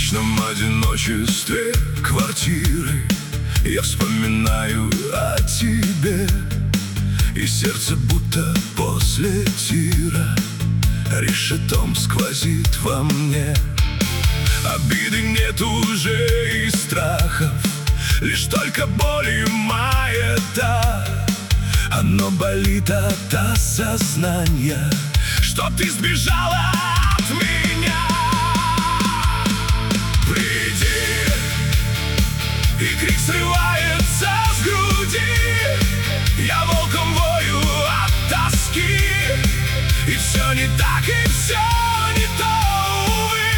вечном одиночестве квартиры я вспоминаю о тебе, и сердце будто после тира решетом сквозит во мне. Обиды нет уже и страхов, лишь только боль и маята. Оно болит от осознания, что ты сбежала от меня. Приди, и крик срывается с груди. Я волком вою от тоски, и все не так, и все не то, увы.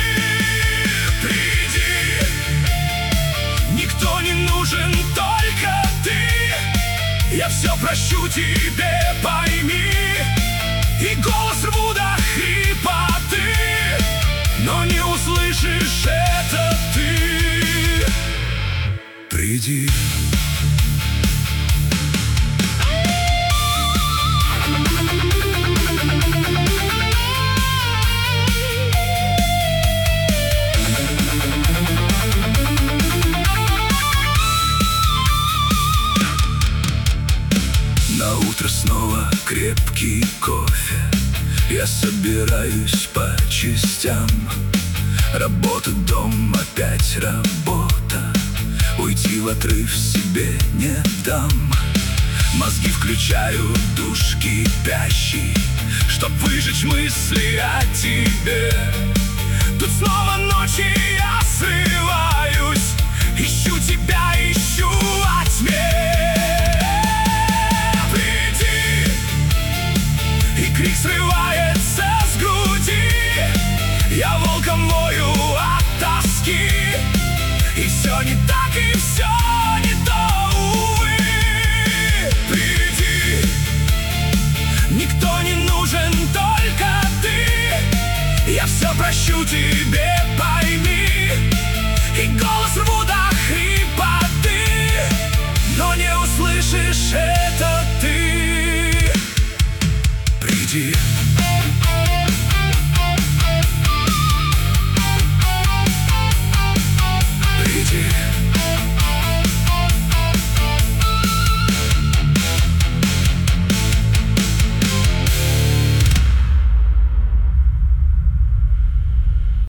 Приди, никто не нужен, только ты. Я все прощу тебе, пойми. И голос рву до хрипоты, но не услышишь это ты. Приди. На утро снова крепкий кофе. Я собираюсь по частям. Работа, дом, опять работа. Уйти в отрыв себе не дам. Мозги включаю, душ кипящий, чтоб выжечь мысли о тебе. Тут снова ночи, я срываюсь. Ищу тебя, ищу во тьме. Крик срывается с груди. Я волком вою от тоски. И все не так, и все не то, увы. Приди, никто не нужен, только ты. Я все прощу тебе, пойми. И голос рву до хрипоты, но не услышишь это ты. Приди.